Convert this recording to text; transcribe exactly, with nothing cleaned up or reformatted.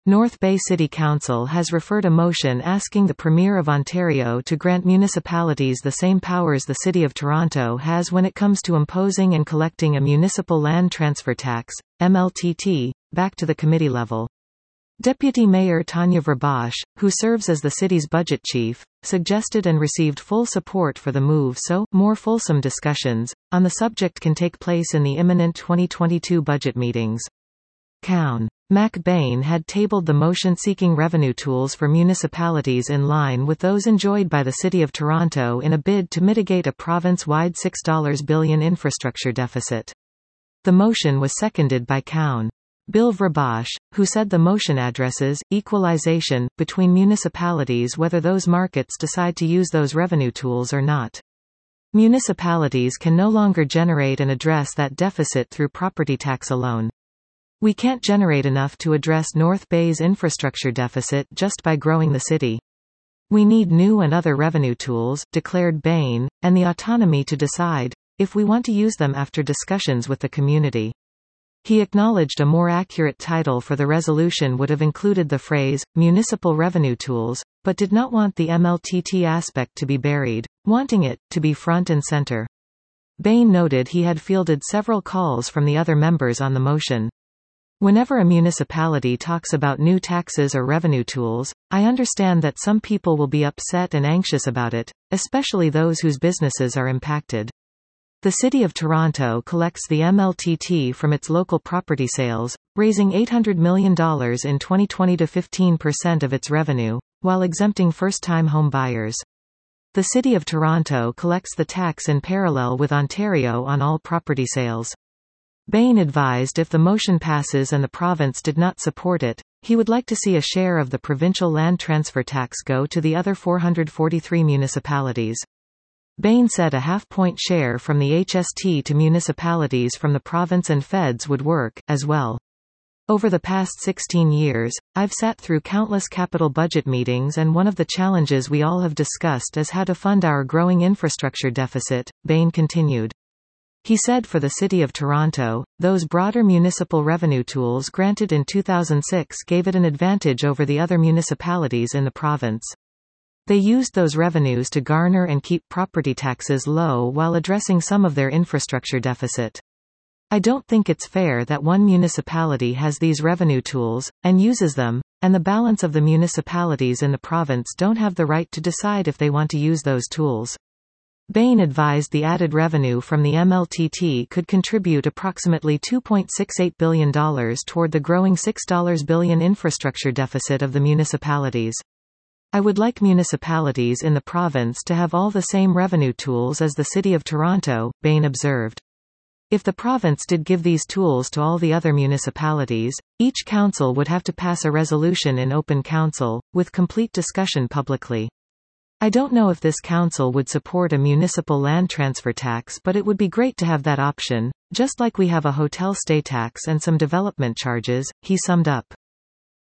North Bay City Council has referred a motion asking the Premier of Ontario to grant municipalities the same powers the City of Toronto has when it comes to imposing and collecting a municipal land transfer tax, M L T T, back to the committee level. Deputy Mayor Tanya Verbosch, who serves as the city's budget chief, suggested and received full support for the move, so more fulsome discussions on the subject can take place in the imminent twenty twenty-two budget meetings. Councillor Mac Bain had tabled the motion seeking revenue tools for municipalities in line with those enjoyed by the City of Toronto in a bid to mitigate a province-wide six billion dollars infrastructure deficit. The motion was seconded by Councillor Bill Verbosch, who said the motion addresses equalization between municipalities whether those markets decide to use those revenue tools or not. Municipalities can no longer generate and address that deficit through property tax alone. We can't generate enough to address North Bay's infrastructure deficit just by growing the city. We need new and other revenue tools, declared Bain, and the autonomy to decide if we want to use them after discussions with the community. He acknowledged a more accurate title for the resolution would have included the phrase, municipal revenue tools, but did not want the M L T T aspect to be buried, wanting it to be front and center. Bain noted he had fielded several calls from the other members on the motion. Whenever a municipality talks about new taxes or revenue tools, I understand that some people will be upset and anxious about it, especially those whose businesses are impacted. The City of Toronto collects the M L T T from its local property sales, raising eight hundred million dollars in twenty twenty to fifteen percent of its revenue, while exempting first-time home buyers. The City of Toronto collects the tax in parallel with Ontario on all property sales. Bain advised if the motion passes and the province did not support it, he would like to see a share of the provincial land transfer tax go to the other four hundred forty-three municipalities. Bain said a half-point share from the H S T to municipalities from the province and feds would work, as well. Over the past sixteen years, I've sat through countless capital budget meetings, and one of the challenges we all have discussed is how to fund our growing infrastructure deficit, Bain continued. He said for the City of Toronto, those broader municipal revenue tools granted in two thousand six gave it an advantage over the other municipalities in the province. They used those revenues to garner and keep property taxes low while addressing some of their infrastructure deficit. I don't think it's fair that one municipality has these revenue tools, and uses them, and the balance of the municipalities in the province don't have the right to decide if they want to use those tools. Bain advised the added revenue from the M L T T could contribute approximately two point six eight billion dollars toward the growing six billion dollars infrastructure deficit of the municipalities. I would like municipalities in the province to have all the same revenue tools as the City of Toronto, Bain observed. If the province did give these tools to all the other municipalities, each council would have to pass a resolution in open council, with complete discussion publicly. I don't know if this council would support a municipal land transfer tax, but it would be great to have that option, just like we have a hotel stay tax and some development charges, he summed up.